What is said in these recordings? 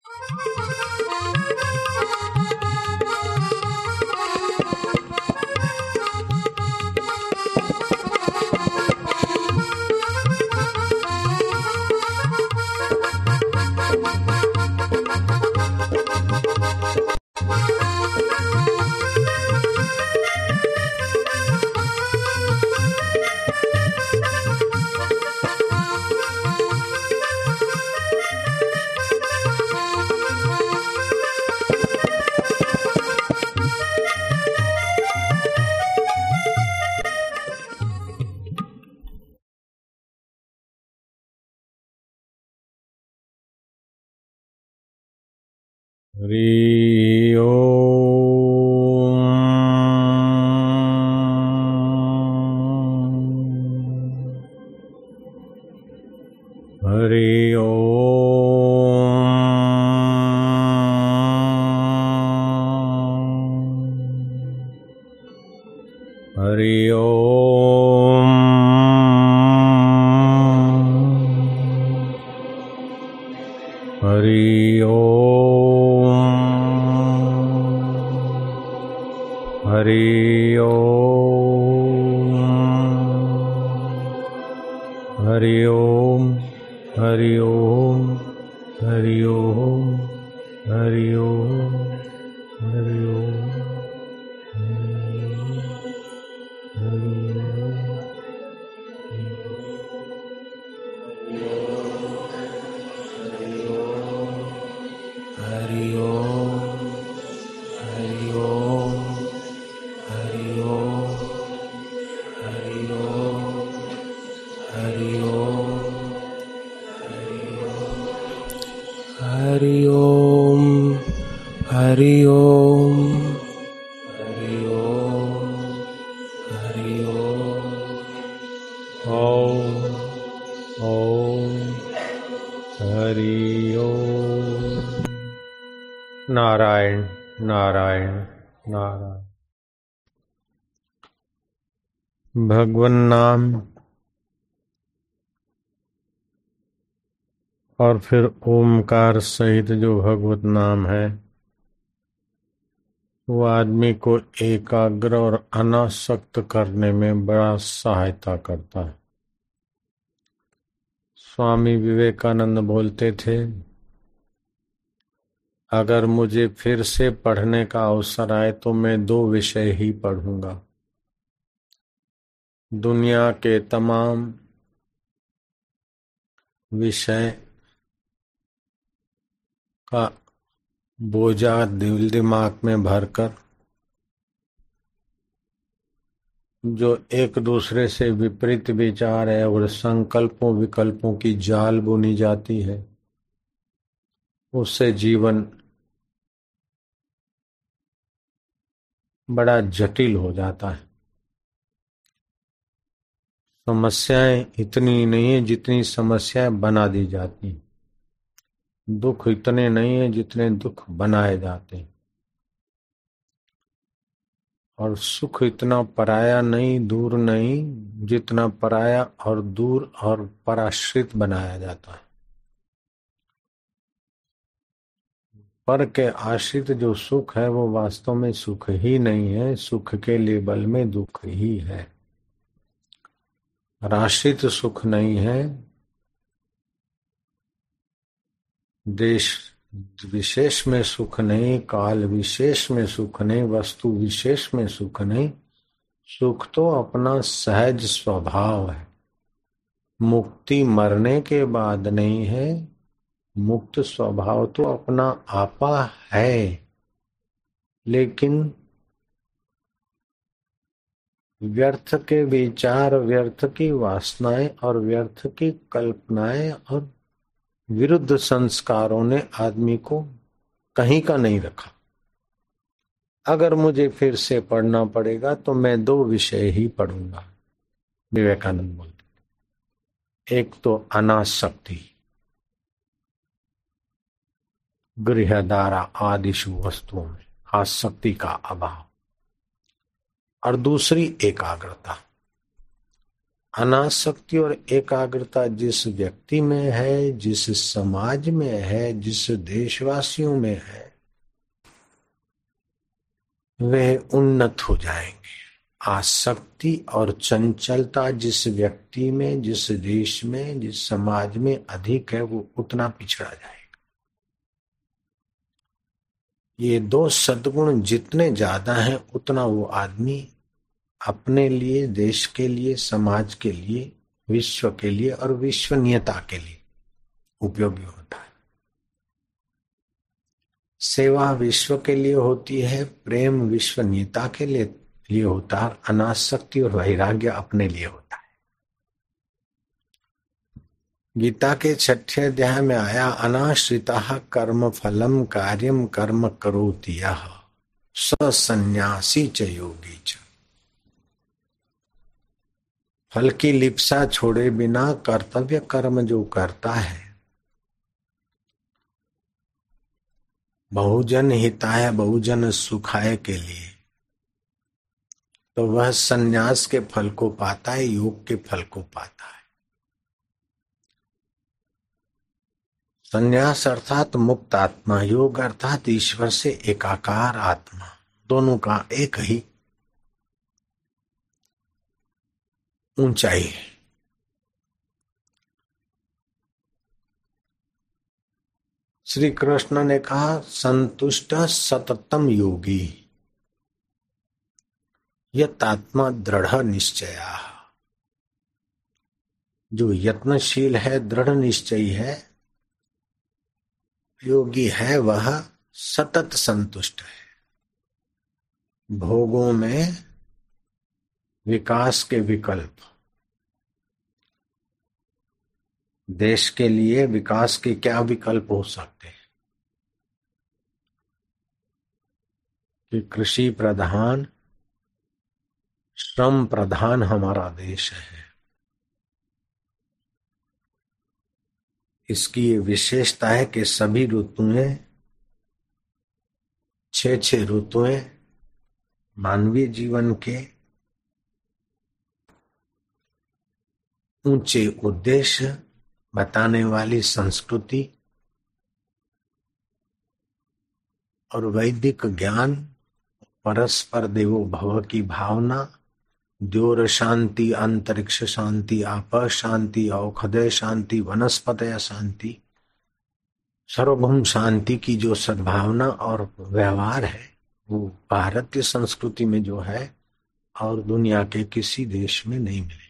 हरि ओम। हरि ओम। हरि ओम। हरि ओम। हरि ओम। हरि ओम। हरि ओम। हरि ओम। हरि ओम। हरि ओम। हरि ओम। हरि ओम। हरि ओम। हरि ओम। हरि ओम। हरि ओम। हरि ओम। हरि ओम। हरि ओम। ओम। ओम। हरि ओम। नारायण नारायण नारायण। भगवन नाम और फिर ओमकार सहित जो भगवत नाम है वो आदमी को एकाग्र और अनासक्त करने में बड़ा सहायता करता है। स्वामी विवेकानंद बोलते थे, अगर मुझे फिर से पढ़ने का अवसर आए तो मैं 2 विषय ही पढ़ूंगा। दुनिया के तमाम विषय का बोझा दिल दिमाग में भरकर जो एक दूसरे से विपरीत विचार है और संकल्पों विकल्पों की जाल बुनी जाती है, उससे जीवन बड़ा जटिल हो जाता है। समस्याएं इतनी नहीं है जितनी समस्याएं बना दी जाती हैं। दुख इतने नहीं है जितने दुख बनाए जाते हैं। और सुख इतना पराया नहीं, दूर नहीं, जितना पराया और दूर और पराश्रित बनाया जाता है। पर के आश्रित जो सुख है वो वास्तव में सुख ही नहीं है, सुख के लेबल में दुख ही है। राश्रित सुख नहीं है, देश विशेष में सुख नहीं, काल विशेष में सुख नहीं, वस्तु विशेष में सुख नहीं। सुख तो अपना सहज स्वभाव है। मुक्ति मरने के बाद नहीं है, मुक्त स्वभाव तो अपना आपा है। लेकिन व्यर्थ के विचार, व्यर्थ की वासनाएं और व्यर्थ की कल्पनाएं और विरुद्ध संस्कारों ने आदमी को कहीं का नहीं रखा। अगर मुझे फिर से पढ़ना पड़ेगा तो मैं 2 विषय ही पढ़ूंगा, विवेकानंद बोलते। एक तो अनासक्ति, गृहदारा आदिशु वस्तुओं में आसक्ति का अभाव, और दूसरी एकाग्रता। अनासक्ति और एकाग्रता जिस व्यक्ति में है, जिस समाज में है, जिस देशवासियों में है, वे उन्नत हो जाएंगे। आसक्ति और चंचलता जिस व्यक्ति में, जिस देश में, जिस समाज में अधिक है, वो उतना पिछड़ा जाएगा। ये दो सद्गुण जितने ज्यादा हैं, उतना वो आदमी अपने लिए, देश के लिए, समाज के लिए, विश्व के लिए और विश्वनीयता के लिए उपयोगी होता है। सेवा विश्व के लिए होती है, प्रेम विश्वनीयता के लिए होता है, अनासक्ति और वैराग्य अपने लिए होता है। गीता के 6वें अध्याय में आया, अनाश्रिता कर्म फलम कार्यम कर्म करोति यः स सन्यासी च योगी च। फल की लिप्सा छोड़े बिना कर्तव्य कर्म जो करता है, बहुजन हिताय बहुजन सुखाय के लिए, तो वह सन्यास के फल को पाता है, योग के फल को पाता है। सन्यास अर्थात मुक्त आत्मा, योग अर्थात ईश्वर से एकाकार आत्मा, दोनों का एक ही ऊंचाई है। श्री कृष्ण ने कहा, संतुष्ट सततम योगी यतात्मा दृढ़ निश्चया। जो यत्नशील है, दृढ़ निश्चयी है, योगी है, वह सतत संतुष्ट है। भोगों में विकास के विकल्प, देश के लिए विकास के क्या विकल्प हो सकते हैं कि कृषि प्रधान, श्रम प्रधान हमारा देश है। इसकी ये विशेषता है कि सभी ऋतुएं, 6 ऋतुएं मानवीय जीवन के ऊंचे उद्देश्य बताने वाली संस्कृति और वैदिक ज्ञान, परस्पर देवो भव की भावना, द्योर शांति, अंतरिक्ष शांति, आप शांति, औषधय शांति, वनस्पतय शांति, सर्वभौम शांति की जो सद्भावना और व्यवहार है, वो भारतीय संस्कृति में जो है और दुनिया के किसी देश में नहीं मिलेगा।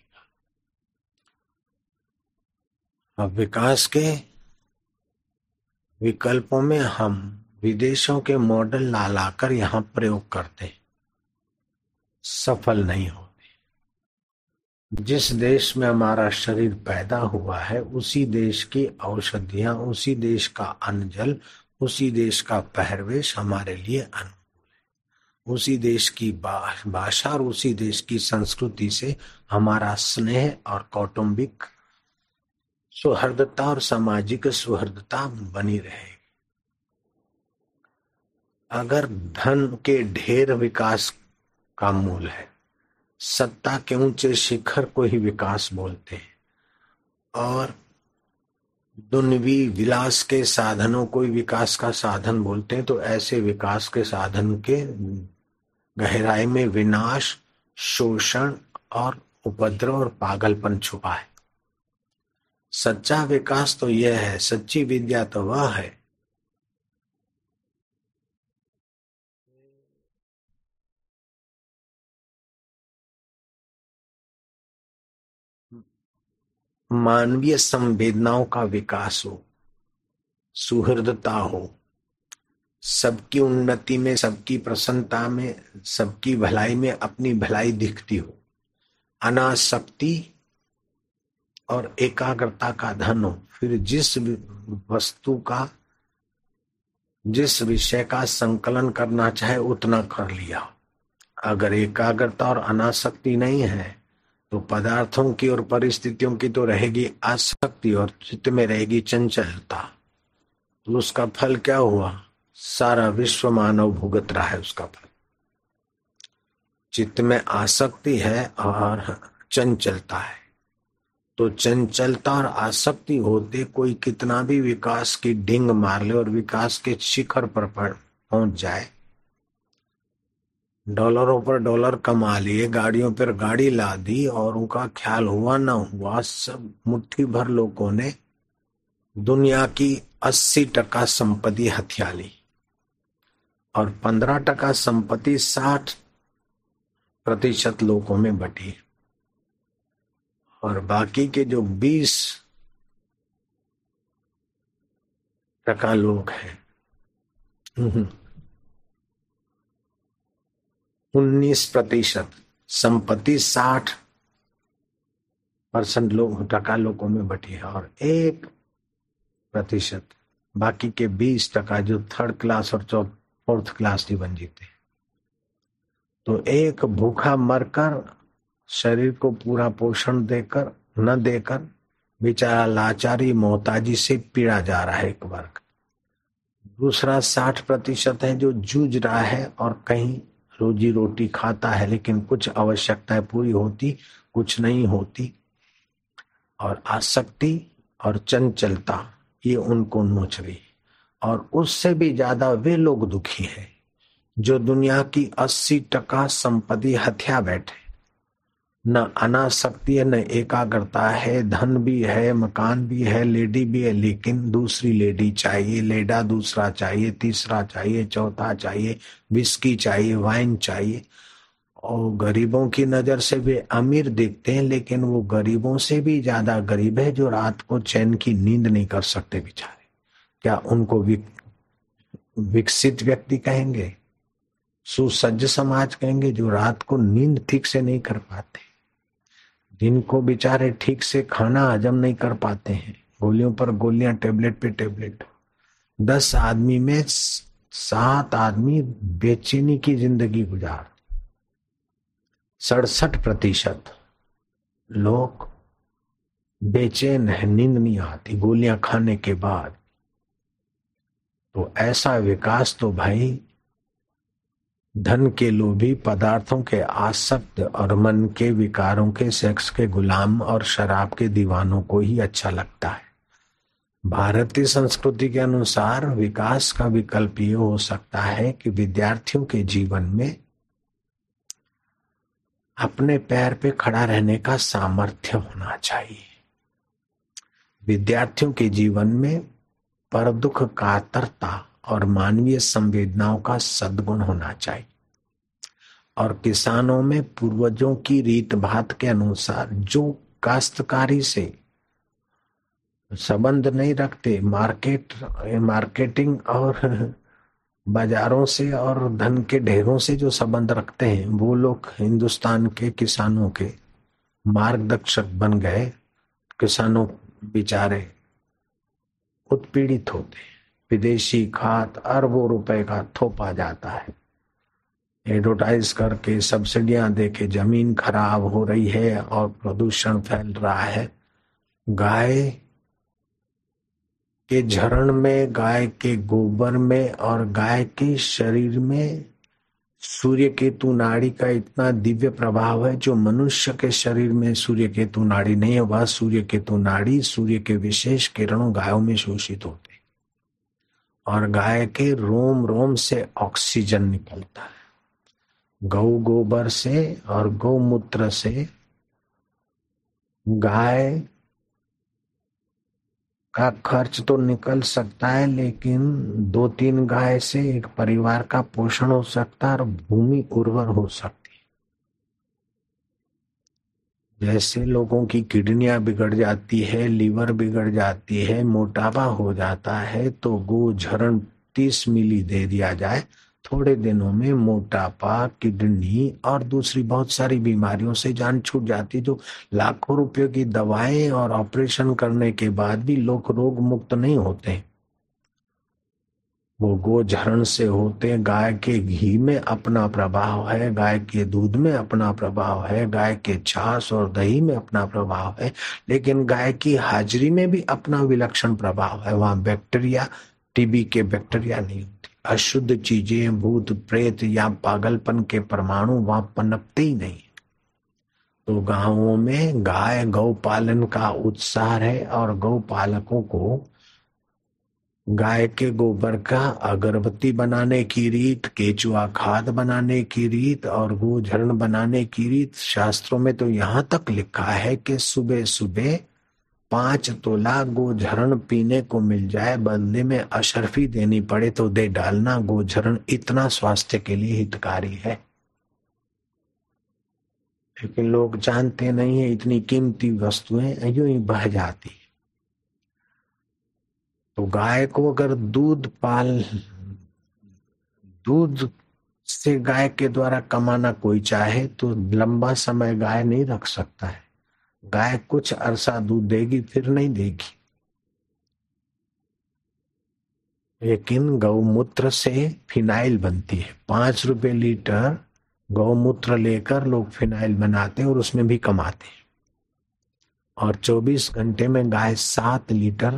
अब विकास के विकल्पों में हम विदेशों के मॉडल ला लाकर यहाँ प्रयोग करते हैं, सफल नहीं होते। जिस देश में हमारा शरीर पैदा हुआ है, उसी देश की औषधियां, उसी देश का अन्न जल, उसी देश का पहरवेश हमारे लिए अनुकूल है। उसी देश की भाषा और उसी देश की संस्कृति से हमारा स्नेह और कौटुंबिक सुहृदता और सामाजिक सुहृदता बनी रहेगी। अगर धन के ढेर विकास का मूल है, सत्ता के ऊंचे शिखर को ही विकास बोलते हैं, और दुनिवी विलास के साधनों को ही विकास का साधन बोलते हैं, तो ऐसे विकास के साधन के गहराई में विनाश, शोषण और उपद्रव और पागलपन छुपा है। सच्चा विकास तो यह है, सच्ची विद्या तो वह है मानवीय संवेदनाओं का विकास हो, सुहृदता हो, सबकी उन्नति में, सबकी प्रसन्नता में, सबकी भलाई में अपनी भलाई दिखती हो, अनासक्ति और एकाग्रता का धन हो। फिर जिस वस्तु का, जिस विषय का संकलन करना चाहे उतना कर लिया। अगर एकाग्रता और अनासक्ति नहीं है तो पदार्थों की और परिस्थितियों की तो रहेगी आसक्ति और चित्त में रहेगी चंचलता। तो उसका फल क्या हुआ? सारा विश्व मानव भुगत रहा है उसका फल। चित्त में आसक्ति है और चंचलता है, तो चंचलता और आसक्ति होते कोई कितना भी विकास की ढींग मार ले और विकास के शिखर पर पहुंच जाए, डॉलरों पर डॉलर कमा लिए, गाड़ियों पर गाड़ी ला दी और उनका ख्याल हुआ ना हुआ, सब मुट्ठी भर लोगों ने दुनिया की 80% संपत्ति हथिया ली और 15% संपत्ति 60% लोगों में बटी और बाकी के जो 20% लोग हैं 19% संपत्ति 60% लोगों में बटी है और 1% बाकी के 20% जो थर्ड क्लास और फोर्थ क्लास जीवन जीते। तो एक भूखा मरकर शरीर को पूरा पोषण देकर न देकर बेचारा लाचारी मोहताजी से पीड़ा जा रहा है एक वर्ग। दूसरा 60% है जो जूझ रहा है और कहीं रोजी रोटी खाता है लेकिन कुछ आवश्यकताएं पूरी होती कुछ नहीं होती और आसक्ति और चंचलता ये उनको नोच रही और उससे भी ज्यादा वे लोग दुखी हैं जो दुनिया की 80% संपत्ति हथिया बैठे। न अनासक्ति है, न एकाग्रता है, धन भी है, मकान भी है, लेडी भी है, लेकिन दूसरी लेडी चाहिए, लेडा दूसरा चाहिए, तीसरा चाहिए, चौथा चाहिए, विस्की चाहिए, वाइन चाहिए। और गरीबों की नजर से वे अमीर दिखते हैं लेकिन वो गरीबों से भी ज्यादा गरीब है जो रात को चैन की नींद नहीं कर सकते बेचारे। क्या उनको विकसित व्यक्ति कहेंगे, सुसज्ज समाज कहेंगे जो रात को नींद ठीक से नहीं कर पाते, जिनको बेचारे ठीक से खाना हजम नहीं कर पाते हैं, गोलियों पर गोलियां, टेबलेट पे टेबलेट। 10 आदमी में 7 आदमी बेचैनी की जिंदगी गुजार। 67% लोग बेचैन है, नींद नहीं आती गोलियां खाने के बाद। तो ऐसा विकास तो भाई धन के लोभी, पदार्थों के आसक्त और मन के विकारों के, सेक्स के गुलाम और शराब के दीवानों को ही अच्छा लगता है। भारतीय संस्कृति के अनुसार विकास का विकल्प ये हो सकता है कि विद्यार्थियों के जीवन में अपने पैर पे खड़ा रहने का सामर्थ्य होना चाहिए। विद्यार्थियों के जीवन में पर दुख कातरता और मानवीय संवेदनाओं का सद्गुण होना चाहिए और किसानों में पूर्वजों की रीत भात के अनुसार जो काश्तकारी से संबंध नहीं रखते, मार्केटिंग और बाजारों से और धन के ढेरों से जो संबंध रखते हैं, वो लोग हिंदुस्तान के किसानों के मार्गदर्शक बन गए। किसानों बेचारे उत्पीड़ित होते, विदेशी खाद अरबों रुपए का थोपा जाता है, एडवर्टाइज करके सब्सिडियां देके जमीन खराब हो रही है और प्रदूषण फैल रहा है। गाय के झरण में, गाय के गोबर में और गाय के शरीर में सूर्य केतु नाड़ी का इतना दिव्य प्रभाव है जो मनुष्य के शरीर में सूर्य केतु नाड़ी नहीं है। वह सूर्य केतु नाड़ी सूर्य के विशेष किरणों गायों में शोषित होते और गाय के रोम रोम से ऑक्सीजन निकलता है। गौ गोबर से और गौमूत्र से गाय का खर्च तो निकल सकता है लेकिन 2-3 गाय से एक परिवार का पोषण हो सकता है और भूमि उर्वर हो सकती है। जैसे लोगों की किडनियां बिगड़ जाती है, लीवर बिगड़ जाती है, मोटापा हो जाता है, तो गोझरण 30 मिली दे दिया जाए, थोड़े दिनों में मोटापा, किडनी और दूसरी बहुत सारी बीमारियों से जान छूट जाती, जो लाखों रुपयों की दवाएं और ऑपरेशन करने के बाद भी लोग रोग मुक्त नहीं होते। वो गोझरण से होते। गाय के घी में अपना प्रभाव है, गाय के दूध में अपना प्रभाव है, गाय के छाछ और दही में अपना प्रभाव है, लेकिन गाय की हाजरी में भी अपना विलक्षण प्रभाव है। वहां बैक्टीरिया, टीबी के बैक्टीरिया नहीं होते। अशुद्ध चीजें, भूत प्रेत या पागलपन के परमाणु वहां पनपते ही नहीं। तो गांवों में गाय गौ पालन का उत्साह है और गौ पालकों को गाय के गोबर का अगरबत्ती बनाने की रीत, केचुआ खाद बनाने की रीत और गोझरण बनाने की रीत। शास्त्रों में तो यहाँ तक लिखा है कि सुबह सुबह 5 तोला गोझरण पीने को मिल जाए, बदले में अशर्फी देनी पड़े तो दे डालना। गोझरण इतना स्वास्थ्य के लिए हितकारी है, लेकिन लोग जानते नहीं है। इतनी कीमती वस्तुएं यूं ही बह जाती। तो गाय को अगर दूध से गाय के द्वारा कमाना कोई चाहे तो लंबा समय गाय नहीं रख सकता है। गाय कुछ अरसा दूध देगी फिर नहीं देगी। लेकिन गौमूत्र से फिनाइल बनती है। 5 रुपए लीटर गौमूत्र लेकर लोग फिनाइल बनाते हैं और उसमें भी कमाते हैं। और 24 घंटे में गाय 7 लीटर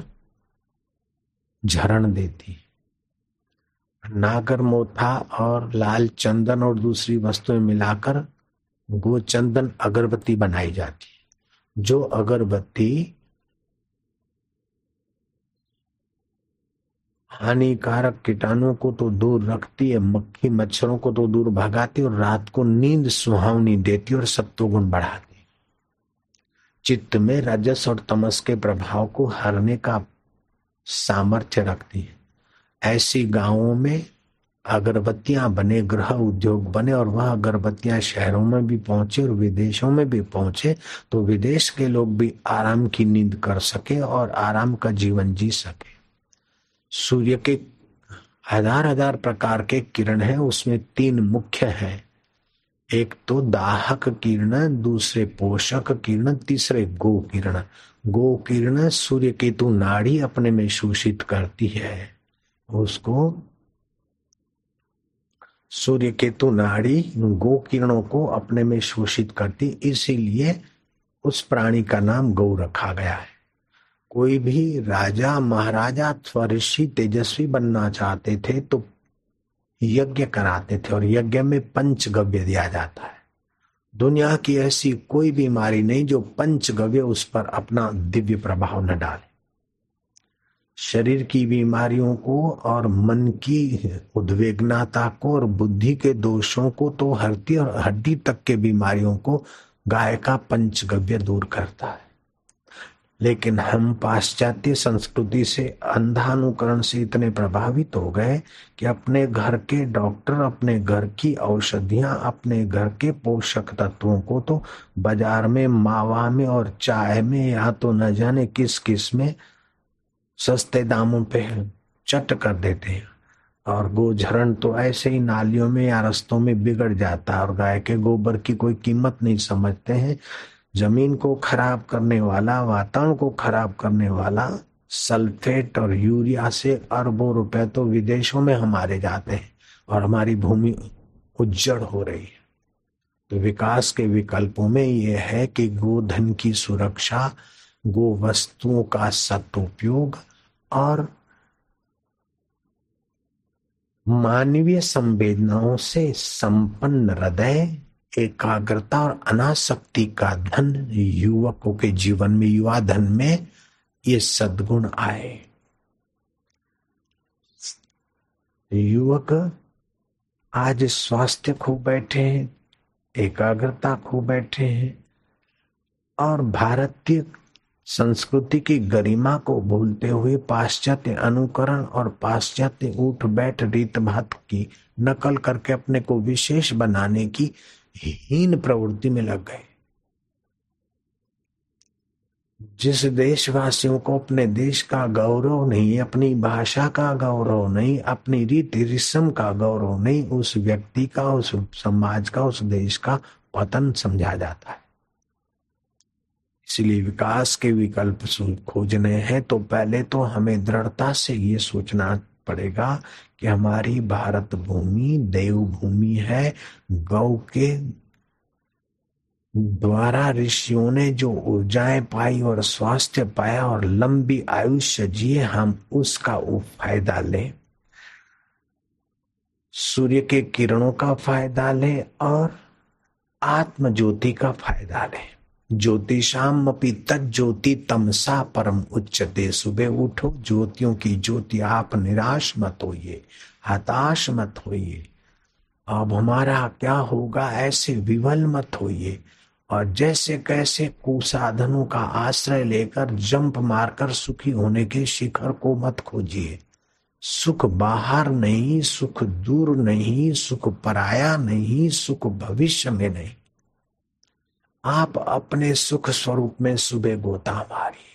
झरण देती है। नागर मोथा और लाल चंदन और दूसरी वस्तुएं मिलाकर गोचंदन अगरबत्ती बनाई जाती है। जो अगरबत्ती हानिकारक कीटाणुओं को तो दूर रखती है, मक्खी मच्छरों को तो दूर भगाती और रात को नींद सुहावनी देती और सत्वगुण बढ़ाती, चित्त में रजस और तमस के प्रभाव को हरने का सामर्थ्य रखती है। ऐसी गांवों में अगरबत्तियां बने, गृह उद्योग बने और वह अगरबत्तियां शहरों में भी पहुंचे और विदेशों में भी पहुंचे तो विदेश के लोग भी आराम की नींद कर सके और आराम का जीवन जी सके। सूर्य के हजार हजार प्रकार के किरण हैं, उसमें 3 मुख्य हैं। एक तो दाहक किरण, दूसरे पोषक किरण, तीसरे गो किरण। गो किरण सूर्य केतु नाड़ी अपने में शोषित करती है। उसको सूर्य केतु नाड़ी गो किरणों को अपने में शोषित करती, इसीलिए उस प्राणी का नाम गौ रखा गया है। कोई भी राजा महाराजा अथवा ऋषि तेजस्वी बनना चाहते थे तो यज्ञ कराते थे और यज्ञ में पंचगव्य दिया जाता है। दुनिया की ऐसी कोई बीमारी नहीं जो पंचगव्य उस पर अपना दिव्य प्रभाव न डाले। शरीर की बीमारियों को और मन की उद्विग्नता को और बुद्धि के दोषों को तो हड्डी और हड्डी तक के बीमारियों को गाय का पंचगव्य दूर करता है। लेकिन हम पाश्चात्य संस्कृति से अंधानुकरण से इतने प्रभावित हो गए कि अपने घर के डॉक्टर, अपने घर की औषधियां, अपने घर के पोषक तत्वों को तो बाजार में मावा में और चाय में या तो न जाने किस किस में सस्ते दामों पे चट कर देते हैं। और गोझरण तो ऐसे ही नालियों में या रस्तों में बिगड़ जाता है और गाय के गोबर की कोई कीमत नहीं समझते हैं। जमीन को खराब करने वाला, वातावरण को खराब करने वाला सल्फेट और यूरिया से अरबों रुपए तो विदेशों में हमारे जाते हैं और हमारी भूमि उज्जड़ हो रही है। तो विकास के विकल्पों में यह है कि गोधन की सुरक्षा, गो वस्तुओं का सदुपयोग और मानवीय संवेदनाओं से संपन्न हृदय, एकाग्रता और अनासक्ति का धन युवकों के जीवन में, युवा धन में ये सद्गुण आए। युवक आज स्वास्थ्य खो बैठे हैं, एकाग्रता खो बैठे हैं और भारतीय संस्कृति की गरिमा को भूलते हुए पाश्चात्य अनुकरण और पाश्चात्य उठ बैठ रीत भात की नकल करके अपने को विशेष बनाने की हीन प्रवृत्ति में लग गए। जिस देशवासियों को अपने देश का गौरव नहीं, अपनी भाषा का गौरव नहीं, अपनी रीति रस्म का गौरव नहीं, उस व्यक्ति का, उस समाज का, उस देश का पतन समझा जाता है। इसलिए विकास के विकल्प खोजने हैं तो पहले तो हमें दृढ़ता से ये सोचना पड़ेगा कि हमारी भारत भूमि देव भूमि है। गौ के द्वारा ऋषियों ने जो ऊर्जाएं पाई और स्वास्थ्य पाया और लंबी आयुष्य जिए, हम उसका फायदा लें, सूर्य के किरणों का फायदा लें और आत्म ज्योति का फायदा लें। ज्योतिषाम अपि तज्ज्योति तमसा परम उच्चते। सुबह उठो, ज्योतियों की ज्योति, आप निराश मत होइए, हताश मत होइए, अब हमारा क्या होगा ऐसे विवल मत होइए, और जैसे कैसे कुसाधनों का आश्रय लेकर जंप मारकर सुखी होने के शिखर को मत खोजिए। सुख बाहर नहीं, सुख दूर नहीं, सुख पराया नहीं, सुख भविष्य में नहीं, आप अपने सुख स्वरूप में सुबह गोता मारिए।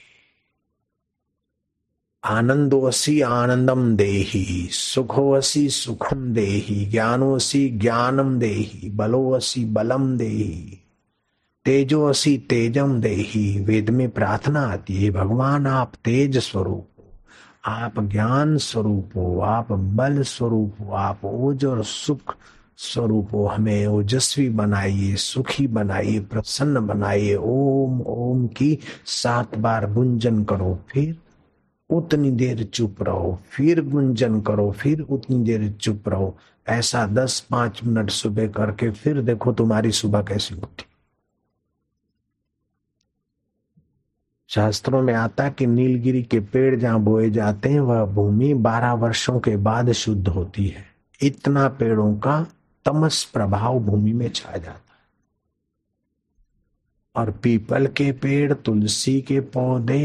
आनंदोसी आनंदम देहि, सुखोसी सुखम देहि, ज्ञानोसी ज्ञानम देहि, बलोसी बलम देहि, तेजोसी तेजम देहि। वेद में प्रार्थना आती है, भगवान आप तेज स्वरूप हो, आप ज्ञान स्वरूप हो, आप बल स्वरूप हो, आप ओज और सुख स्वरूप हो, हमें ओजस्वी बनाइए, सुखी बनाइए, प्रसन्न बनाइए। ओम ओम की 7 बार गुंजन करो, फिर उतनी देर चुप रहो, फिर गुंजन करो, फिर उतनी देर चुप रहो। ऐसा 10-5 मिनट सुबह करके फिर देखो तुम्हारी सुबह कैसी होती। शास्त्रों में आता है कि नीलगिरी के पेड़ जहां बोए जाते हैं वह भूमि 12 वर्षों के बाद शुद्ध होती है। इतना पेड़ों का तमस प्रभाव भूमि में छा जाता है। और पीपल के पेड़, तुलसी के पौधे,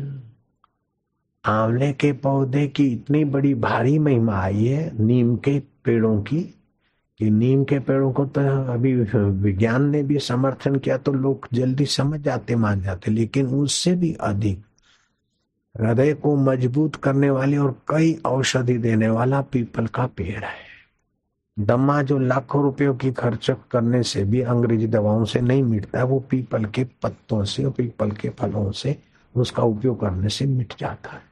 आंवले के पौधे की इतनी बड़ी भारी महिमा आई है, नीम के पेड़ों की, कि नीम के पेड़ों को तो अभी विज्ञान ने भी समर्थन किया तो लोग जल्दी समझ जाते, मान जाते, लेकिन उससे भी अधिक हृदय को मजबूत करने वाली और कई औषधि देने वाला पीपल का पेड़ है। दमा जो लाखों रुपयों की खर्च करने से भी अंग्रेजी दवाओं से नहीं मिटता, वो पीपल के पत्तों से और पीपल के फलों से, उसका उपयोग करने से मिट जाता है।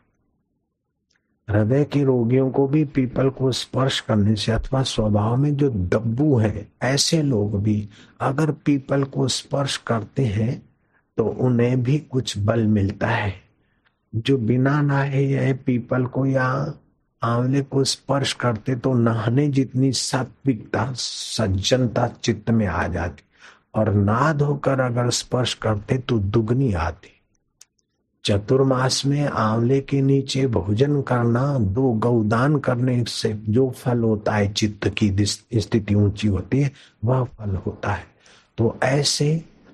हृदय के रोगियों को भी पीपल को स्पर्श करने से, अथवा स्वभाव में जो दब्बू है ऐसे लोग भी अगर पीपल को स्पर्श करते हैं तो उन्हें भी कुछ बल मिलता है। जो बिना नहाए यह पीपल को या आंवले को स्पर्श करते तो नहाने जितनी सात्विकता, सज्जनता चित्त में आ जाती, और नहा धोकर अगर स्पर्श करते तो दुगनी आती। चतुर्मास में आंवले के नीचे भोजन करना, 2 गौदान करने से जो फल होता है, चित्त की स्थिति ऊंची होती है, वह फल होता है। तो ऐसे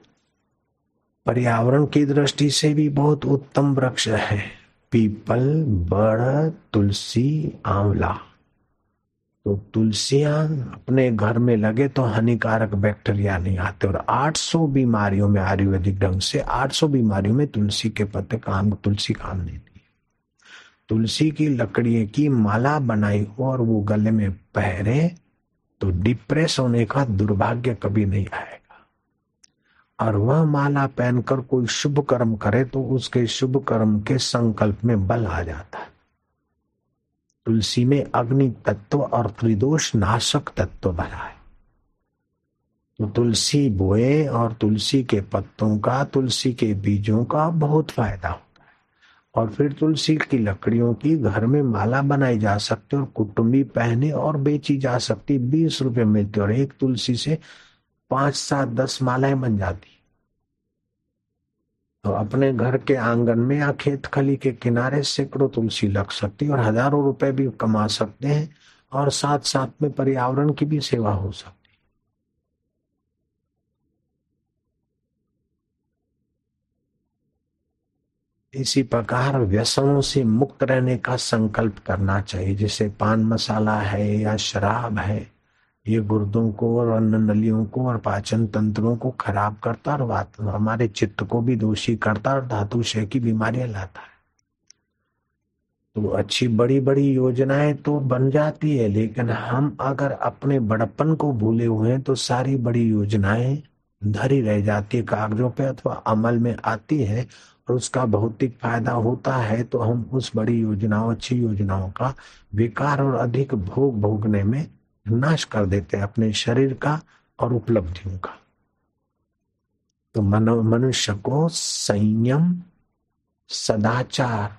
पर्यावरण की दृष्टि से भी बहुत उत्तम वृक्ष है पीपल, बड़, तुलसी, आंवला। तो तुलसियां अपने घर में लगे तो हानिकारक बैक्टीरिया नहीं आते, और 800 बीमारियों में, आयुर्वेदिक ढंग से 800 बीमारियों में तुलसी के पत्ते तुलसी काम देती है। तुलसी की लकड़ी की माला बनाई हो और वो गले में पहने तो डिप्रेस होने का दुर्भाग्य कभी नहीं आएगा। और वह माला पहनकर कोई शुभ कर्म करे तो उसके शुभ कर्म के संकल्प में बल आ जाता है। तुलसी में अग्नि तत्व और त्रिदोष नाशक तत्व भरा है। तो तुलसी बोए और तुलसी के पत्तों का, तुलसी के बीजों का बहुत फायदा होता है। और फिर तुलसी की लकड़ियों की घर में माला बनाई जा सकती और कुटुंबी पहने और बेची जा सकती। 20 रुपए मिलते और एक तुलसी से 5, 7, 10 मालाएं बन जाती। तो अपने घर के आंगन में या खेत खली के किनारे सैकड़ों तुलसी लग सकती और हजारों रुपए भी कमा सकते हैं, और साथ साथ में पर्यावरण की भी सेवा हो सकती। इसी प्रकार व्यसनों से मुक्त रहने का संकल्प करना चाहिए। जैसे पान मसाला है या शराब है, ये गुर्दों को और अन्न नलियों को और पाचन तंत्रों को खराब करता और हमारे चित्त को भी दोषी करता और धातु क्षय की बीमारियां लाता है। तो अच्छी बड़ी बड़ी योजनाएं तो बन जाती है, लेकिन हम अगर अपने बड़प्पन को भूले हुए हैं तो सारी बड़ी योजनाएं धरी रह जाती है कागजों पे, अथवा अमल में आती है और उसका भौतिक फायदा होता है तो हम उस बड़ी योजनाओं, अच्छी योजनाओं का विकार और अधिक भोग भोगने में नाश कर देते हैं अपने शरीर का और उपलब्धियों का। तो मनुष्य को संयम, सदाचार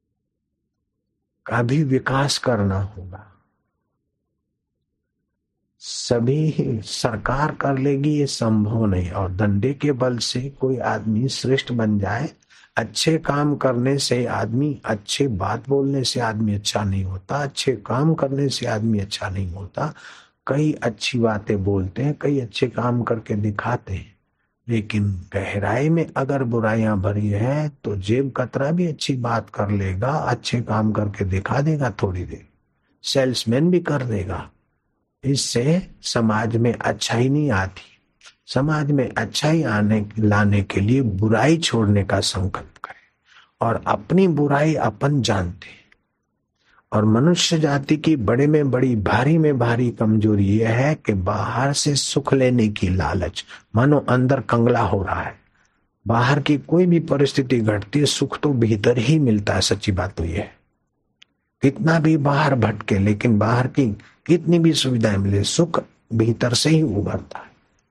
का भी विकास करना होगा। सभी सरकार कर लेगी ये संभव नहीं, और डंडे के बल से कोई आदमी श्रेष्ठ बन जाए, अच्छे काम करने से आदमी, अच्छे बात बोलने से आदमी अच्छा नहीं होता, अच्छे काम करने से आदमी अच्छा नहीं होता। कई अच्छी बातें बोलते हैं, कई अच्छे काम करके दिखाते हैं, लेकिन गहराई में अगर बुराइयां भरी है तो जेब कतरा भी अच्छी बात कर लेगा, अच्छे काम करके दिखा देगा, थोड़ी देर सेल्समैन भी कर देगा। इससे समाज में अच्छाई नहीं आती। समाज में अच्छाई आने लाने के लिए बुराई छोड़ने का संकल्प करें, और अपनी बुराई अपन जानते हैं। और मनुष्य जाति की बड़े में बड़ी, भारी में भारी कमजोरी यह है कि बाहर से सुख लेने की लालच, मानो अंदर कंगला हो रहा है। बाहर की कोई भी परिस्थिति घटती है, सुख तो भीतर ही मिलता है। सच्ची बात तो यह है, कितना भी बाहर भटके लेकिन बाहर की कितनी भी सुविधाएं मिले, सुख भीतर से ही उभरता है।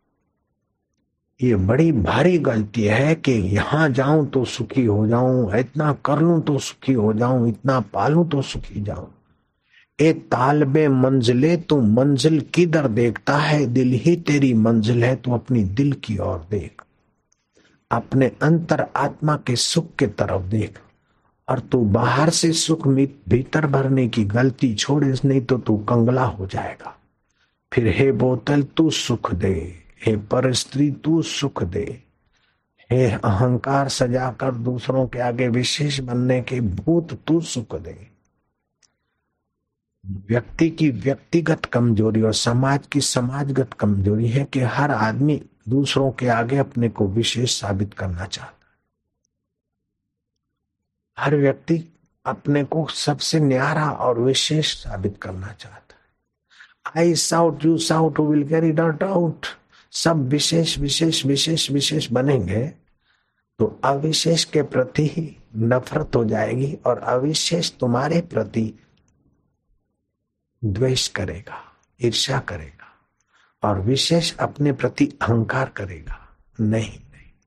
ये बड़ी भारी गलती है कि यहां जाऊं तो सुखी हो जाऊं, इतना कर लूं तो सुखी हो जाऊं, इतना पालूं तो सुखी जाऊं। ए तालबे मंजिले तू मंजिल किधर देखता है, दिल ही तेरी मंजिल है, तू अपनी दिल की ओर देख, अपने अंतर आत्मा के सुख के तरफ देख। और तू बाहर से सुख भीतर भरने की गलती छोड़, नहीं तो तू कंगला हो जाएगा। फिर हे बोतल तू सुख दे, हे पर स्त्री तू सुख दे, हे अहंकार सजाकर दूसरों के आगे विशेष बनने के भूत तू सुख दे। व्यक्ति की व्यक्तिगत कमजोरी और समाज की समाजगत कमजोरी है कि हर आदमी दूसरों के आगे अपने को विशेष साबित करना चाहता है। हर व्यक्ति अपने को सबसे न्यारा और विशेष साबित करना चाहता है। I sought you sought will carry that out. सब विशेष विशेष विशेष विशेष बनेंगे तो अविशेष के प्रति ही नफरत हो जाएगी, और अविशेष तुम्हारे प्रति द्वेष करेगा, ईर्ष्या करेगा, और विशेष अपने प्रति अहंकार करेगा। नहीं,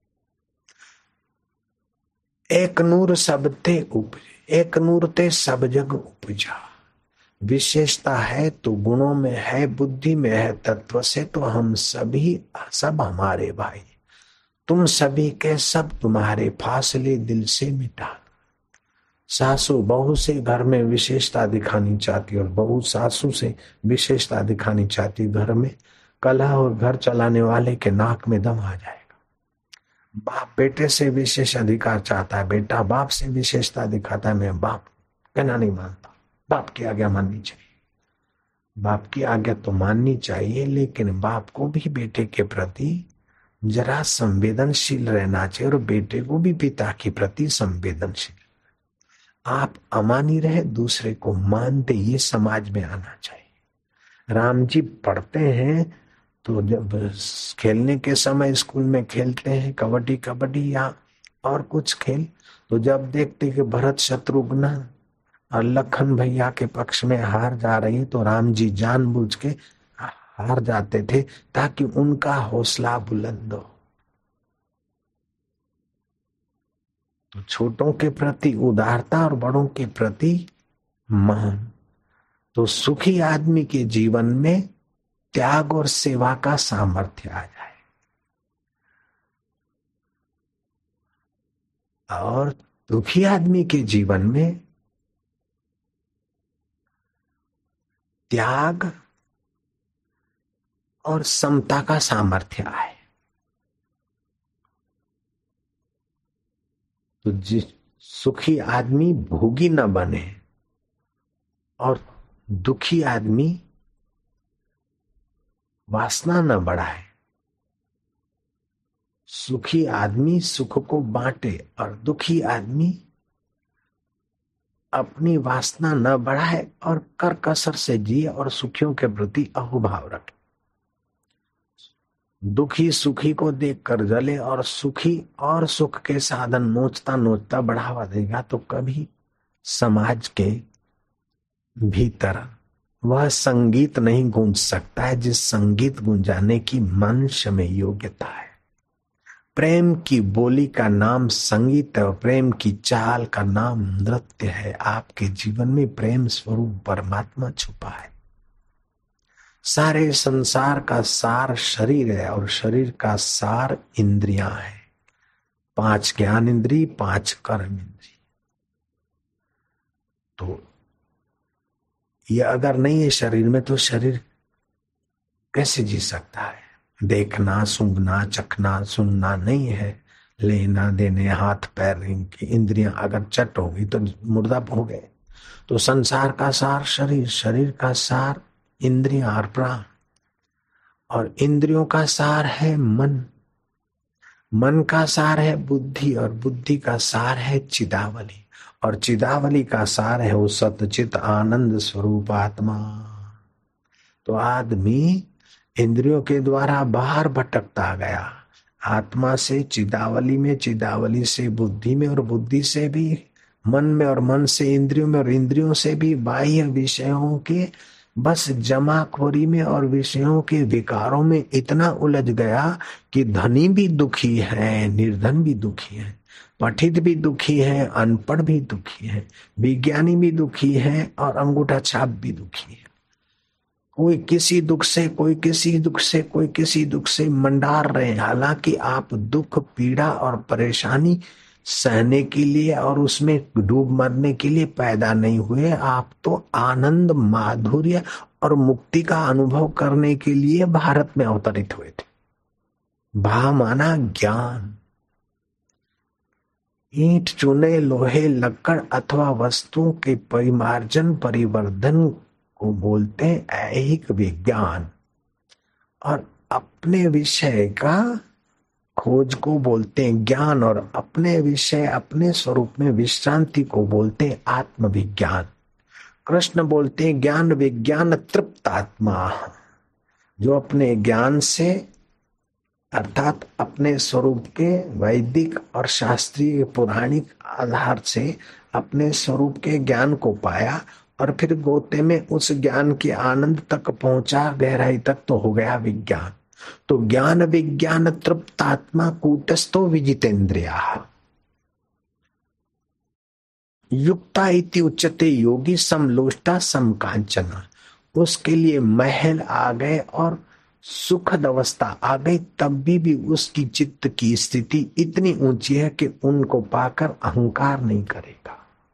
एक नूर सब ते उपजे, एक नूर ते सब जग उपजा। विशेषता है तो गुणों में है, बुद्धि में है, तत्व से तो हम सभी सब हमारे भाई, तुम सभी के सब तुम्हारे, फासले दिल से मिटा। सासू बहू से घर में विशेषता दिखानी चाहती और बहू सासू से विशेषता दिखानी चाहती, घर में कलह और घर चलाने वाले के नाक में दम आ जाएगा। बाप बेटे से विशेष अधिकार चाहता है, बेटा बाप से विशेषता दिखाता है, मैं बाप कहना नहीं मानता, बाप की आज्ञा माननी चाहिए। बाप की आज्ञा तो माननी चाहिए, लेकिन बाप को भी बेटे के प्रति जरा संवेदनशील रहना चाहिए, और बेटे को भी पिता के प्रति संवेदनशील। आप अमानी रहे, दूसरे को मानते, ये समाज में आना चाहिए। राम जी पढ़ते हैं तो जब खेलने के समय स्कूल में खेलते हैं कबड्डी कबड्डी या और कुछ खेल, तो जब देखते कि भरत शत्रुघ्न और लखन भैया के पक्ष में हार जा रही, तो राम जी जानबूझ के हार जाते थे ताकि उनका हौसला बुलंद हो। तो छोटों के प्रति उदारता और बड़ों के प्रति मान। तो सुखी आदमी के जीवन में त्याग और सेवा का सामर्थ्य आ जाए, और दुखी आदमी के जीवन में त्याग और समता का सामर्थ्य आए। तो जिस सुखी आदमी भोगी न बने और दुखी आदमी वासना न बढ़ाए। सुखी आदमी सुख को बांटे और दुखी आदमी अपनी वासना न बढ़ाए और कर कसर से जिए और सुखियों के प्रति अहोभाव रखे। दुखी सुखी को देखकर जले और सुखी और सुख के साधन नोचता नोचता बढ़ावा देगा, तो कभी समाज के भीतर वह संगीत नहीं गूंज सकता है जिस संगीत गूंजाने की मनुष्य में योग्यता है। प्रेम की बोली का नाम संगीत है और प्रेम की चाल का नाम नृत्य है। आपके जीवन में प्रेम स्वरूप परमात्मा छुपा है। सारे संसार का सार शरीर है और शरीर का सार इंद्रियां है। 5 ज्ञान इंद्री, 5 कर्म इंद्री। तो ये अगर नहीं है शरीर में तो शरीर कैसे जी सकता है? देखना, सूंघना, चखना, सुनना नहीं है, लेना देने, हाथ पैर, इनकी इंद्रियां अगर चट हो गई तो मुर्दा हो गए। तो संसार का सार शरीर, शरीर का सार इंद्रियां और प्राण, और इंद्रियों का सार है मन, मन का सार है बुद्धि, और बुद्धि का सार है चिदावली, और चिदावली का सार है वो सतचित आनंद स्वरूप आत्मा। तो आदमी इंद्रियों के द्वारा बाहर भटकता गया, आत्मा से चिदावली में, चिदावली से बुद्धि में, और बुद्धि से भी मन में, और मन से इंद्रियों में, और इंद्रियों से भी बाह्य विषयों के बस जमाखोरी में और विषयों के विकारों में इतना उलझ गया कि धनी भी दुखी है, निर्धन भी दुखी है, पठित भी दुखी है, अनपढ़ भी दुखी है, विज्ञानी भी दुखी है, और अंगूठा छाप भी दुखी है। कोई किसी दुख से, कोई किसी दुख से, कोई किसी दुख से मंडार रहे। हालांकि आप दुख, पीड़ा और परेशानी सहने के लिए और उसमें डूब मरने के लिए पैदा नहीं हुए, आप तो आनंद, माधुर्य और मुक्ति का अनुभव करने के लिए भारत में अवतरित हुए थे। भा माना ज्ञान। ईंट, चूने, लोहे, लक्कड़ अथवा वस्तुओं के परिमार्जन, परिवर्धन को बोलते हैं ऐहिक विज्ञान, और अपने विषय का खोज को बोलते हैं ज्ञान, और अपने विषय, अपने स्वरूप में विश्रांति को बोलते हैं आत्मविज्ञान। कृष्ण बोलते हैं ज्ञान विज्ञान तृप्त आत्मा, जो अपने ज्ञान से अर्थात अपने स्वरूप के वैदिक और शास्त्रीय पौराणिक आधार से अपने स्वरूप के ज्ञान को पाया, और फिर गोते में उस ज्ञान के आनंद तक पहुंचा, गहराई तक, तो हो गया विज्ञान। तो ज्ञान विज्ञान तृप्त आत्मा कूटस्थो विजितेन्द्रिया युक्ता इति उच्यते योगी समलोष्टा समकांचना। उसके लिए महल आ गए और सुखद अवस्था आ गई, तब भी उसकी चित्त की स्थिति इतनी ऊंची है कि उनको पाकर अहंकार नहीं करेगा।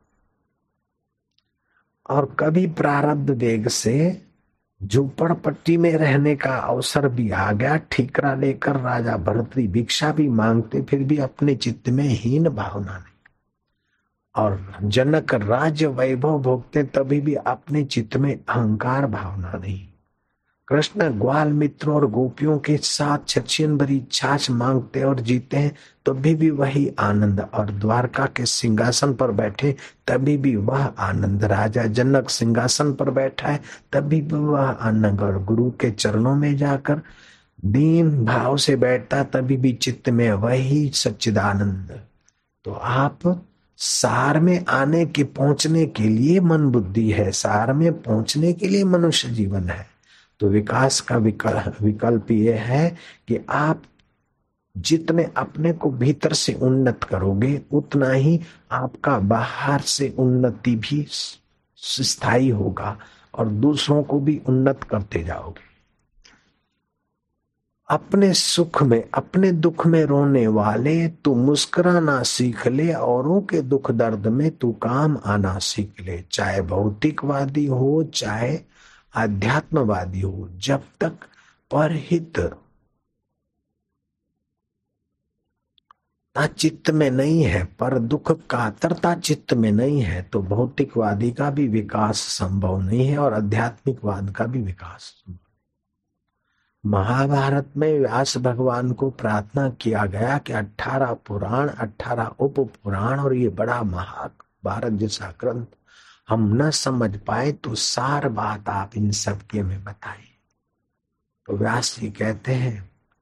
और कभी प्रारब्ध वेग से झोपड़पट्टी में रहने का अवसर भी आ गया, ठीकरा लेकर राजा भर्तृ भिक्षा भी मांगते, फिर भी अपने चित्त में हीन भावना नहीं, और जनक राज्य वैभव भोगते, तभी भी अपने चित्त में अहंकार भावना नहीं। कृष्ण ग्वाल मित्रों और गोपियों के साथ छछिन भरी छाछ मांगते और जीते हैं, तभी भी वही आनंद, और द्वारका के सिंहासन पर बैठे तभी भी वह आनंद, राजा जनक सिंहासन पर बैठा है तभी भी वह आनंद, और गुरु के चरणों में जाकर दीन भाव से बैठता तभी भी चित्त में वही सच्चिदानंद। तो आप सार में आने के, पहुंचने के लिए मन बुद्धि है, सार में पहुंचने के लिए मनुष्य जीवन है। तो विकास का विकल्प यह है कि आप जितने अपने को भीतर से उन्नत करोगे, उतना ही आपका बाहर से उन्नति भी स्थायी होगा, और दूसरों को भी उन्नत करते जाओगे। अपने सुख में, अपने दुख में रोने वाले, तू मुस्कुराना सीख ले, औरों के दुख दर्द में तू काम आना सीख ले। चाहे भौतिकवादी हो, चाहे आध्यात्मवादी हो, जब तक परहित चित्त में नहीं है, पर दुख कातरता चित्त में नहीं है, तो भौतिकवादी का भी विकास संभव नहीं है और आध्यात्मिकवाद का भी विकास। महाभारत में व्यास भगवान को प्रार्थना किया गया कि 18 पुराण, 18 उप पुराण और ये बड़ा महाभारत जैसा ग्रंथ हम न समझ पाए, तो सार बात आप इन सब के में बताइए। तो व्यास जी कहते हैं,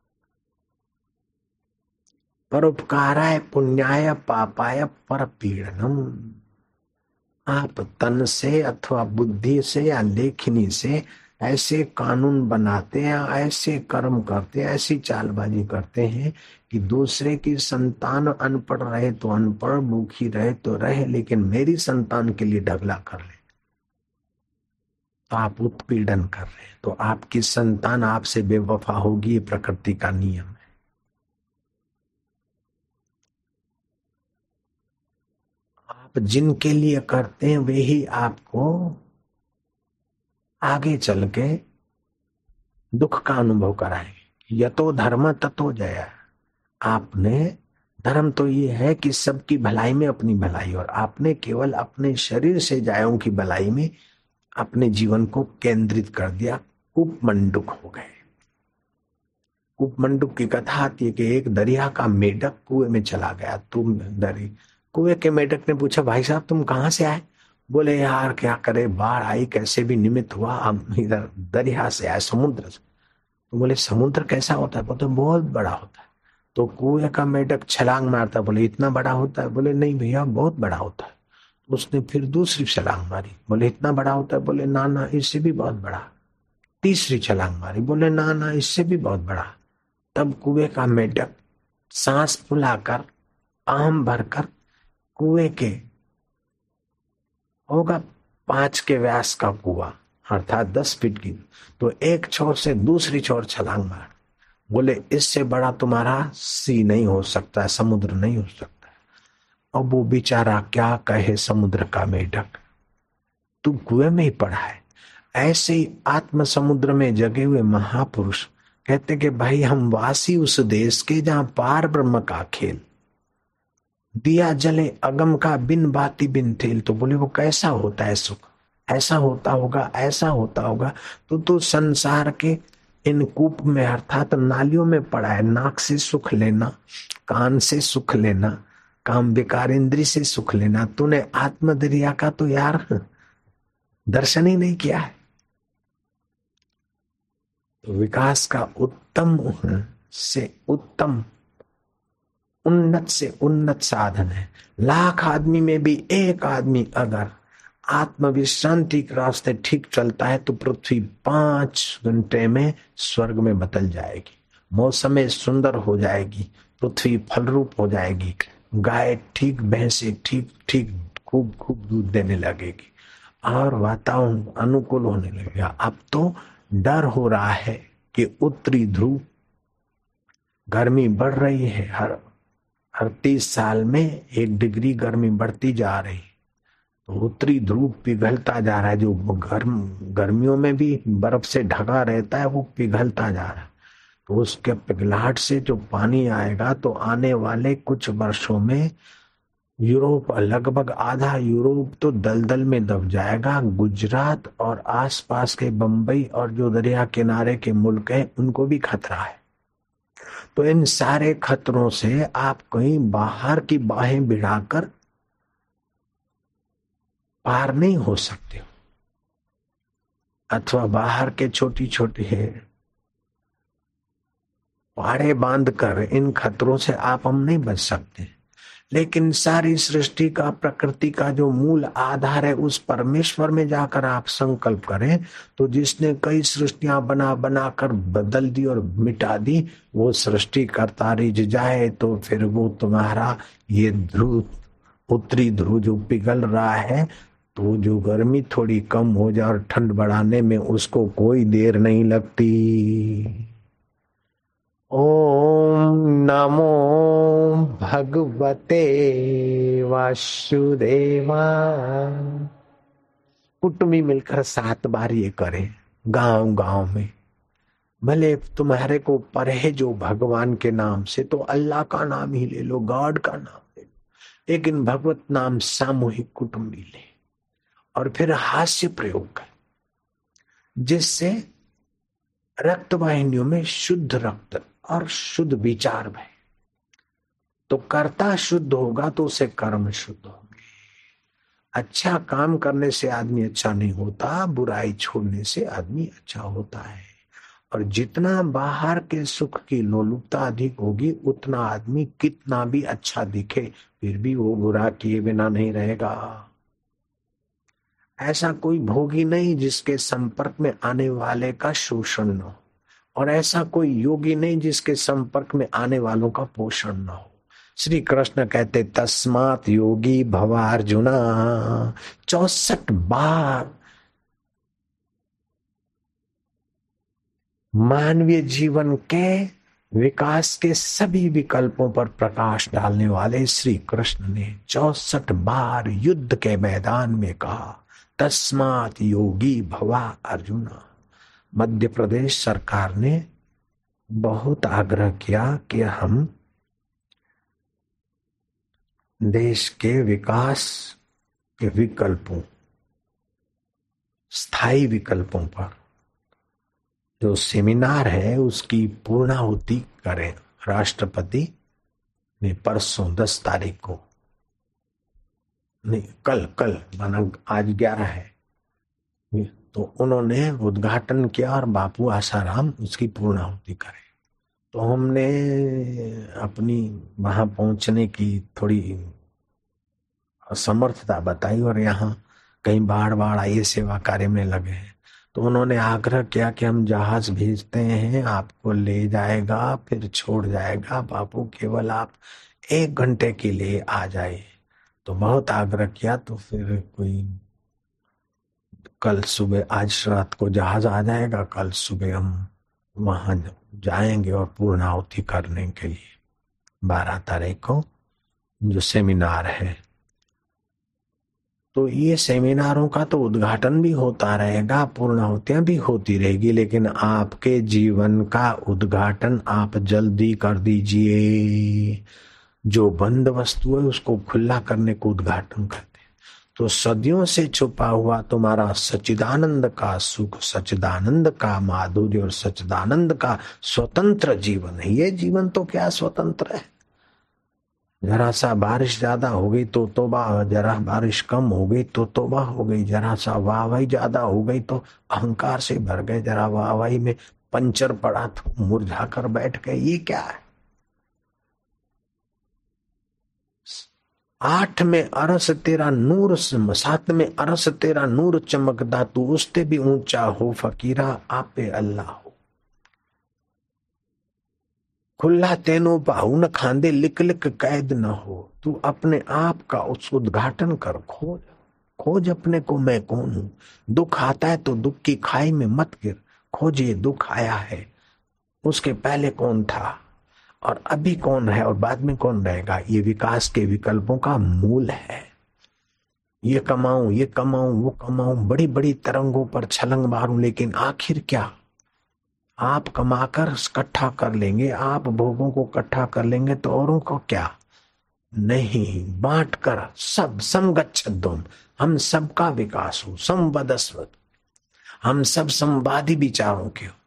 परोपकाराय पुण्याय पापाय पर पीड़नम। आप तन से अथवा बुद्धि से या लेखनी से ऐसे कानून बनाते हैं, ऐसे कर्म करते हैं, ऐसी चालबाजी करते हैं कि दूसरे की संतान अनपढ़ रहे तो अनपढ़, भूखी रहे तो रहे, लेकिन मेरी संतान के लिए ढगला कर ले। तो आप उत्पीड़न कर रहे हैं, तो आपकी संतान आपसे बेवफा होगी, ये प्रकृति का नियम है। आप जिनके लिए करते हैं वे ही आपको आगे चल के दुख का अनुभव कराएंगे। यतो धर्म ततो जय। आपने धर्म तो ये है कि सबकी भलाई में अपनी भलाई, और आपने केवल अपने शरीर से जायों की भलाई में अपने जीवन को केंद्रित कर दिया। कूपमंडुक हो गए। कूपमंडुक की कथा आती है कि एक दरिया का मेढक कुएं में चला गया। तुम दरी कुएं के मेढक ने पूछा, भाई साहब तुम कहाँ से आए? बोले, यार क्या करे, बाढ़ आई, कैसे भी निमित्त हुआ, हम इधर दरिया से आए, समुद्र से। तो बोले, समुद्र कैसा होता है? बोलते बहुत बड़ा होता है। तो कुएं का मेढक छलांग मारता, बोले इतना बड़ा होता है? बोले नहीं भैया, बहुत बड़ा होता है। उसने फिर दूसरी छलांग मारी, बोले इतना बड़ा होता है? बोले ना ना, इससे भी बहुत बड़ा। तीसरी छलांग मारी, बोले ना ना, इससे भी बहुत बड़ा। तब कुएं का मेढक सांस फुलाकर, आम भरकर, कुएं के होगा 5 के व्यास का कुआं, अर्थात 10 फीट की, तो एक छोर से दूसरी छोर छलांग मार। बोले इससे बड़ा तुम्हारा सी नहीं हो सकता, समुद्र नहीं हो सकता। अब वो बेचारा क्या कहे समुद्र का मेढक, तू कुएं में ही पड़ा है। ऐसे ही आत्म समुद्र में जगे हुए महापुरुष कहते कि भाई हम वासी उस देश के जहां पार ब्रह्म का खेल, दिया जले अगम का बिन बाती बिन तेल। तो बोले वो कैसा होता है सुख? ऐसा होता होगा, ऐसा होता होगा। तो तू संसार के इन कूप में अर्थात नालियों में पड़ा है। नाक से सुख लेना, कान से सुख लेना, काम विकार इंद्री से सुख लेना। तूने आत्म दरिया का तो यार दर्शन ही नहीं किया है। तो विकास का उत्तम से उत्तम, उन्नत से उन्नत साधन है। लाख आदमी में भी एक आदमी अगर आत्म विश्रांति के रास्ते ठीक चलता है तो पृथ्वी 5 घंटे में स्वर्ग में बदल जाएगी। मौसमें सुंदर हो जाएगी, पृथ्वी फल रूप हो जाएगी, गाय ठीक, भैंसे ठीक ठीक खूब खूब दूध देने लगेगी और वातावरण अनुकूल होने लगेगा। अब तो डर हो रहा है कि उत्तरी ध्रुव गर्मी बढ़ रही है, हर 30 साल में 1 डिग्री गर्मी बढ़ती जा रही। तो उत्तरी ध्रुव पिघलता जा रहा है। जो गर्मियों में भी बर्फ से ढका रहता है वो पिघलता जा रहा है। तो उसके पिघलाहट से जो पानी आएगा तो आने वाले कुछ वर्षों में यूरोप, लगभग आधा यूरोप तो दलदल में दब जाएगा। गुजरात और आसपास के बंबई और जो दरिया किनारे के मुल्क हैं उनको भी खतरा है। तो इन सारे खतरों से आप कहीं बाहर की बाहें भिड़ाकर पार नहीं हो सकते हो, अथवा बाहर के छोटी छोटी पहाड़े बांधकर इन खतरों से आप हम नहीं बच सकते। लेकिन सारी सृष्टि का, प्रकृति का जो मूल आधार है उस परमेश्वर में जाकर आप संकल्प करें तो जिसने कई सृष्टियां बना बना कर बदल दी और मिटा दी, वो सृष्टि करता रिझ जाए तो फिर वो तुम्हारा ये ध्रुव, उत्तरी ध्रुव जो पिघल रहा है, तो जो गर्मी थोड़ी कम हो जाए और ठंड बढ़ाने में उसको कोई देर नहीं लगती। ओम नमो भगवते वासुदेवा। कुटुंबी मिलकर 7 बार ये करें गांव गांव में। भले तुम्हारे को परहेज हो भगवान के नाम से तो अल्लाह का नाम ही ले लो, गॉड का नाम ले लो, लेकिन भगवत नाम सामूहिक कुटुंबी ले और फिर हास्य प्रयोग कर, जिससे रक्त वाहिनियों में शुद्ध रक्त और शुद्ध विचार बहे। तो कर्ता शुद्ध होगा तो उसे कर्म शुद्ध होंगे। अच्छा काम करने से आदमी अच्छा नहीं होता, बुराई छोड़ने से आदमी अच्छा होता है। और जितना बाहर के सुख की लोलुपता अधिक होगी उतना आदमी कितना भी अच्छा दिखे फिर भी वो बुरा किए बिना नहीं रहेगा। ऐसा कोई भोगी नहीं जिसके संपर्क में आने वाले का शोषण न हो, और ऐसा कोई योगी नहीं जिसके संपर्क में आने वालों का पोषण न हो। श्री कृष्ण कहते तस्मात् योगी भवार्जुना। 64 बार मानवीय जीवन के विकास के सभी विकल्पों पर प्रकाश डालने वाले श्री कृष्ण ने 64 बार युद्ध के मैदान में कहा, तस्मात् योगी भवा अर्जुन। मध्य प्रदेश सरकार ने बहुत आग्रह किया कि हम देश के विकास के विकल्पों, स्थायी विकल्पों पर जो सेमिनार है उसकी पूर्णाहुति करें। राष्ट्रपति ने परसों 10 तारीख को, नहीं कल माना आज 11 है, तो उन्होंने उद्घाटन किया और बापू आसाराम उसकी पूर्णाहुति करे। तो हमने अपनी वहां पहुंचने की थोड़ी असमर्थता बताई और यहाँ कहीं बाढ़ आई, सेवा कार्य में लगे हैं। तो उन्होंने आग्रह किया कि हम जहाज भेजते हैं, आपको ले जाएगा फिर छोड़ जाएगा, बापू केवल आप 1 घंटे के लिए आ जाए। तो बहुत आग्रह किया, तो फिर कोई कल सुबह, आज रात को जहाज आ जाएगा, कल सुबह हम वहां जाएंगे और पूर्णाहुति करने के लिए 12 तारीख को जो सेमिनार है। तो ये सेमिनारों का तो उद्घाटन भी होता रहेगा, पूर्णाहुतियां भी होती रहेगी, लेकिन आपके जीवन का उद्घाटन आप जल्दी कर दीजिए। जो बंद वस्तु है उसको खुला करने को उद्घाटन करते हैं। तो सदियों से छुपा हुआ तुम्हारा सच्चिदानंद का सुख, सच्चिदानंद का माधुर्य और सच्चिदानंद का स्वतंत्र जीवन है। ये जीवन तो क्या स्वतंत्र है। जरा सा बारिश ज्यादा हो गई तो तौबा, जरा बारिश कम हो गई तो तौबा हो गई, जरा सा वाहवाही ज्यादा हो गई तो अहंकार से भर गए, जरा वाहवाही में पंचर पड़ा तो मुरझा कर बैठ गए। ये क्या है। 8 में अरस तेरा नूर, 7 में अरस तेरा नूर चमकदा, तू उसते भी ऊंचा हो फकीरा, आपे अल्लाह हो। खुला तेनो बाहु न खांदे, लिक लिक कैद न हो। तू अपने आप का उस उद्घाटन कर, खोज अपने को, मैं कौन हूं। दुख आता है तो दुख की खाई में मत गिर, खोज ये दुख आया है, उसके पहले कौन था और अभी कौन है और बाद में कौन रहेगा। ये विकास के विकल्पों का मूल है। ये कमाऊं, ये कमाऊं, वो कमाऊं, बड़ी बड़ी तरंगों पर छलंग मारूं, लेकिन आखिर क्या। आप कमाकर इकट्ठा कर लेंगे, आप भोगों को इकट्ठा कर लेंगे तो औरों को क्या। नहीं, बांट कर सब समगच्छध्वम, हम सबका विकास हो, संवदस्व, हम सब संवादी विचारों के हो।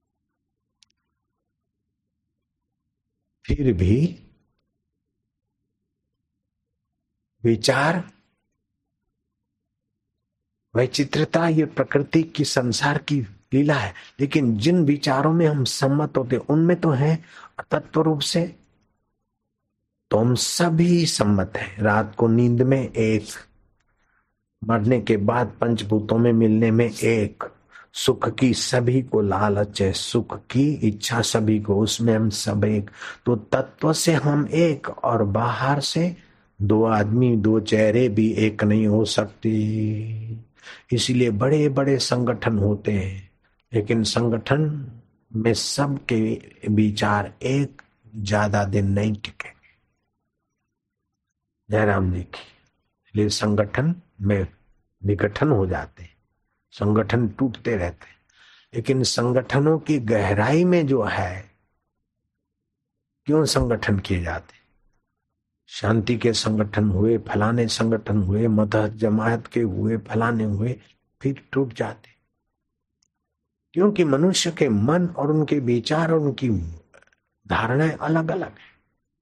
फिर भी विचार वैचित्रता ये प्रकृति की, संसार की लीला है, लेकिन जिन विचारों में हम सम्मत होते उनमें तो है तत्व रूप से, तो हम सभी सम्मत हैं। रात को नींद में एक, मरने के बाद पंचभूतों में मिलने में एक, सुख की सभी को लालच है, सुख की इच्छा सभी को, उसमें हम सब एक। तो तत्व से हम एक और बाहर से 2 आदमी 2 चेहरे भी एक नहीं हो सकते। इसीलिए बड़े बड़े संगठन होते हैं, लेकिन संगठन में सबके विचार एक ज्यादा दिन नहीं टिके। जयराम जी की, इसलिए संगठन में विघटन हो जाते हैं, संगठन टूटते रहते हैं। लेकिन संगठनों की गहराई में जो है, क्यों संगठन किए जाते, शांति के संगठन हुए, फलाने संगठन हुए, मदद जमायत के हुए, फलाने हुए, फिर टूट जाते, क्योंकि मनुष्य के मन और उनके विचार और उनकी धारणाएं अलग अलग है।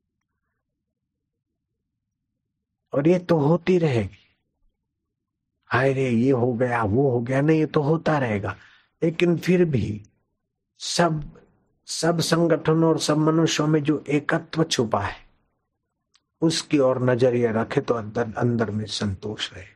और ये तो होती रहेगी। हाय रे, ये हो गया, वो हो गया, नहीं, ये तो होता रहेगा। लेकिन फिर भी सब संगठनों और सब मनुष्यों में जो एकत्व छुपा है, उसकी ओर नजरिया रखे तो अंदर में संतोष रहेगा।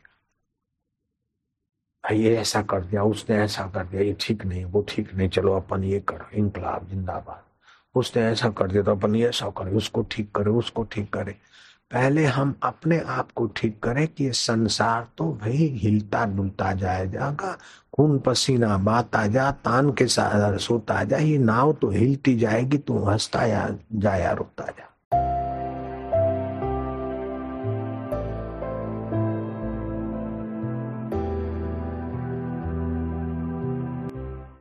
ये ऐसा कर दिया, उसने ऐसा कर दिया, ये ठीक नहीं, वो ठीक नहीं, चलो अपन ये करो, इनकलाब जिंदाबाद। उसने ऐसा कर दिया तो अपन ये ऐसा करे, उसको ठीक करे, उसको ठीक करे। पहले हम अपने आप को ठीक करें कि ये संसार तो भाई हिलता डुलता जाएगा, खून पसीना बहाता जा, तान के साथ सोता जा, ये नाव तो हिलती जाएगी, तू हंसता या जाया रोता जा।